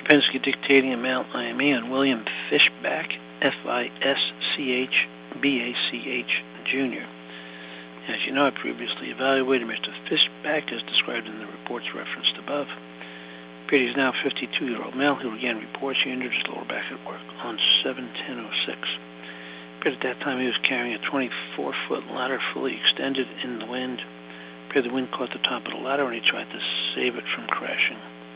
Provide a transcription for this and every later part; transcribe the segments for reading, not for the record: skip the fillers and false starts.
Penske dictating amount IME on William Fischbach, Fischbach, Jr. As you know, I previously evaluated Mr. Fischbach as described in the reports referenced above. He is now a 52-year-old male who again reports he injured his lower back at work on 7/10/06. At that time, he was carrying a 24-foot ladder fully extended in the wind. The wind caught the top of the ladder and he tried to save it from crashing.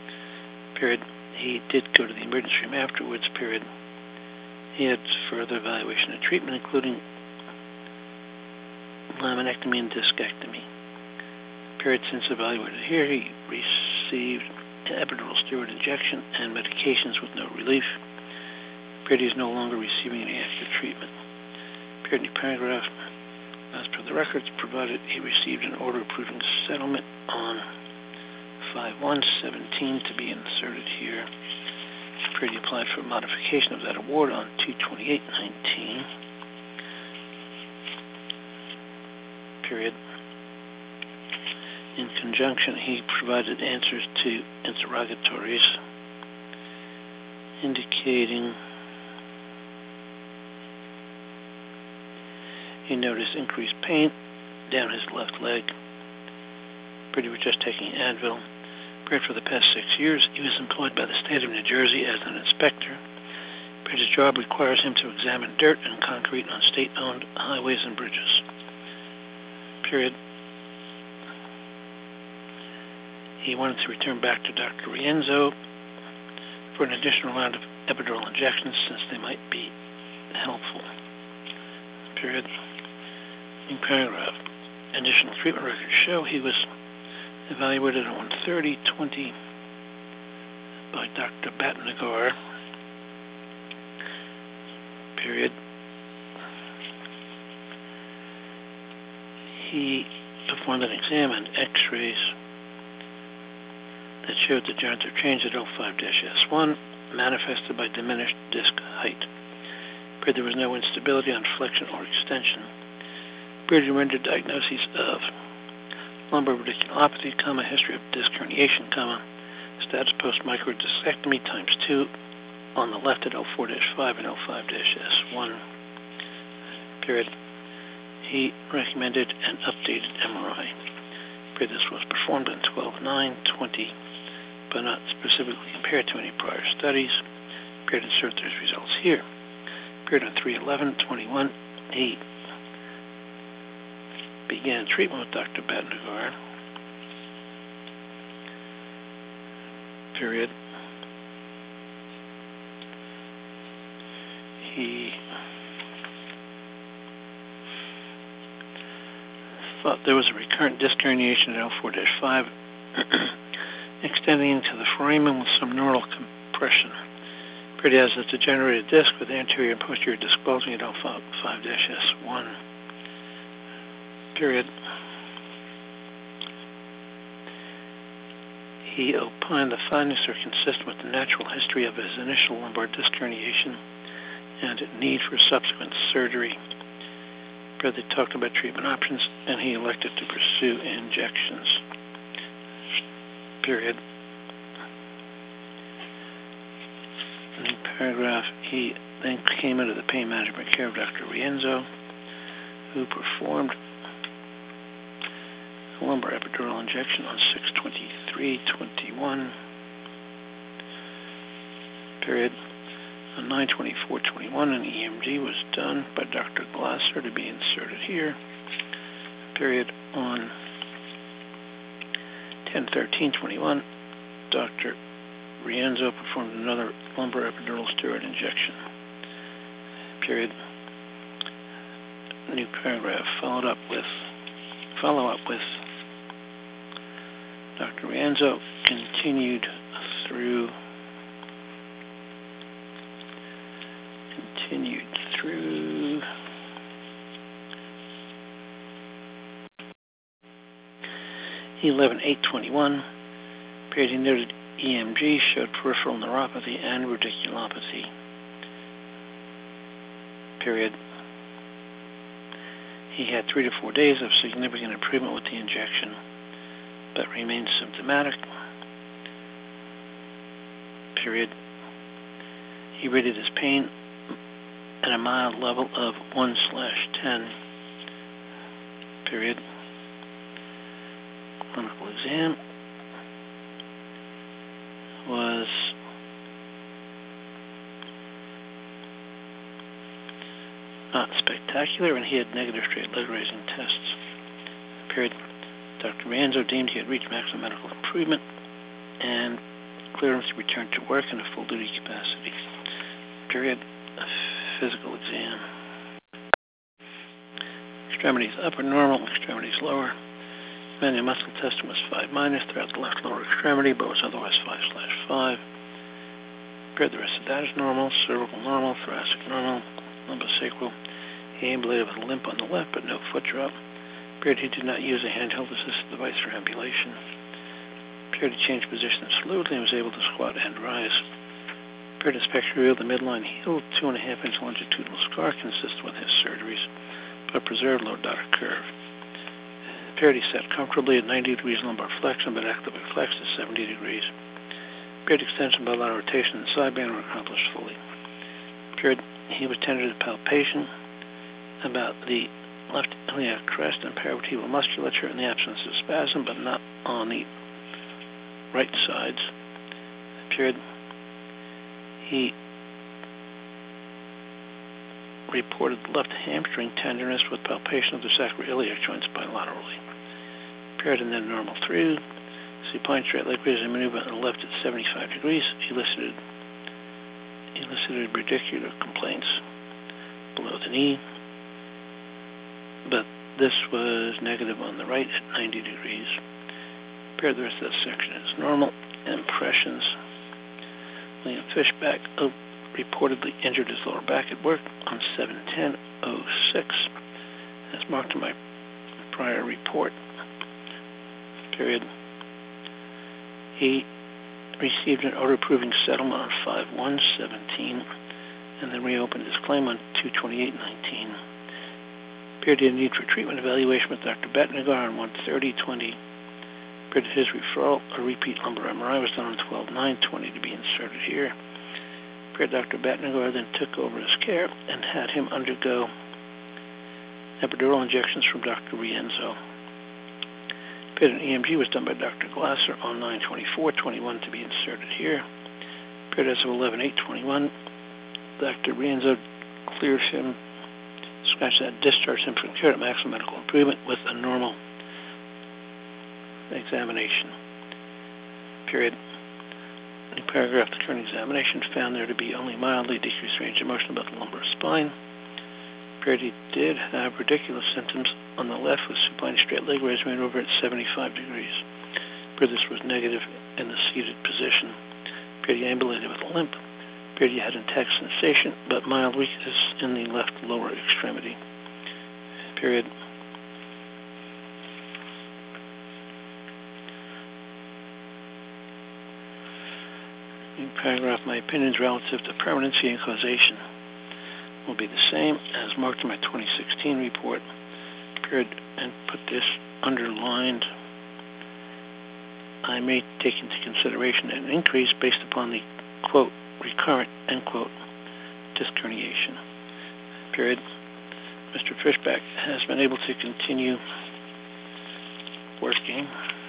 He did go to the emergency room afterwards. He had further evaluation and treatment, including laminectomy and discectomy. Since evaluated here, he received an epidural steroid injection and medications with no relief. He is no longer receiving any active treatment. New paragraph. As per the records provided, he received an order approving settlement on 5/1/17 to be inserted here. He applied for modification of that award on 2/28/19. In conjunction, he provided answers to interrogatories indicating he noticed increased pain down his left leg. He was just taking Advil. For the past 6 years, he was employed by the state of New Jersey as an inspector. His job requires him to examine dirt and concrete on state-owned highways and bridges. He wanted to return back to Dr. Rienzo for an additional round of epidural injections since they might be helpful. In paragraph, additional treatment records show he was evaluated on 1/30/20 by Dr. Batnagar. He performed an exam and x-rays that showed degenerative change at L5-S1 manifested by diminished disc height. There was no instability on flexion or extension. He rendered diagnoses of lumbar radiculopathy, history of disc herniation, status post-microdiscectomy ×2 on the left at L4-5 and L5-S1. He recommended an updated MRI. This was performed on 12/9/20, but not specifically compared to any prior studies. Insert those results here. On 3/11/21, he began treatment with Dr. Batnagar. He thought there was a recurrent disc herniation at L4-5 extending into the foramen with some neural compression. He has a degenerated disc with anterior and posterior disc bulging at L5-S1. He opined the findings are consistent with the natural history of his initial lumbar disc herniation and need for subsequent surgery. They talked about treatment options, and he elected to pursue injections. In paragraph, he then came under the pain management care of Dr. Rienzo, who performed a lumbar epidural injection on 6/23/21. On 9/24/21, an EMG was done by Dr. Glasser to be inserted here. On 10/13/21, Dr. Rienzo performed another lumbar epidural steroid injection. New paragraph. Follow up with Dr. Rienzo continued through 11/8/21. He noted EMG showed peripheral neuropathy and radiculopathy. He had 3 to 4 days of significant improvement with the injection, but remained symptomatic. period. He rated his pain at a mild level of 1/10, period. Clinical exam was not spectacular, and he had negative straight leg raising tests, period. Dr. Rienzo deemed he had reached maximum medical improvement and cleared him to return to work in a full duty capacity, period. A physical exam. Extremities upper normal, extremities lower. Manual muscle testing was 5- throughout the left lower extremity, but was otherwise 5/5. Period. The rest of that is normal. Cervical normal, thoracic normal, lumbosacral. He ambulated with a limp on the left, but no foot drop. Period. He did not use a handheld assisted device for ambulation. Period. He changed position slowly and was able to squat and rise. Period. Inspection revealed the midline heel, 2.5-inch longitudinal scar consistent with his surgeries, but preserved low daughter curve. Period. He sat comfortably at 90 degrees lumbar flexion, but actively flexed at 70 degrees. Period. Extension, bilateral rotation, and sideband were accomplished fully. Period. He was tended to palpation about the left iliac crest and paravertebral musculature in the absence of spasm, but not on the right sides. Period. He reported left hamstring tenderness with palpation of the sacroiliac joints bilaterally. Period. And then normal through. Supine straight leg raising maneuver on the left at 75 degrees elicited radicular complaints below the knee, but this was negative on the right at 90 degrees. Period. The rest of that section is normal. Impressions. William Fishback reportedly injured his lower back at work on 7/10/06, as marked in my prior report. Period. He received an order-approving settlement on 5/1/17 and then reopened his claim on 2/28/19. Period. He had a need for treatment evaluation with Dr. Bettnagar on 1/30/20. Period. His referral, a repeat lumbar MRI, was done on 12/9/20 to be inserted here. Period. Dr. Bettnagar then took over his care and had him undergo epidural injections from Dr. Rienzo. Period. An EMG was done by Dr. Glasser on 9/24/21 to be inserted here. Period. As of 11/8/21, Dr. Rienzo cleared him, discharged him from care at maximum medical improvement with a normal examination. Period. The paragraph, the current examination found there to be only mildly decreased range of motion about the lumbar spine. Period. He did have ridiculous symptoms on the left with supine straight leg raise maneuver at 75 degrees. Period. This was negative in the seated position. Period. He ambulated with a limp. Period. He had intact sensation, but mild weakness in the left lower extremity. Period. In paragraph, my opinions relative to permanency and causation will be the same as marked in my 2016 report. Period. And put this underlined. I may take into consideration an increase based upon the, quote, recurrent, end quote, disc herniation. Period. Mr. Fishback has been able to continue working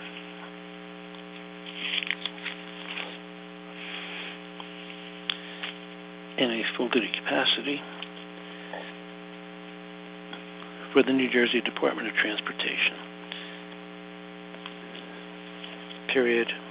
in a full-duty capacity for the New Jersey Department of Transportation. Period.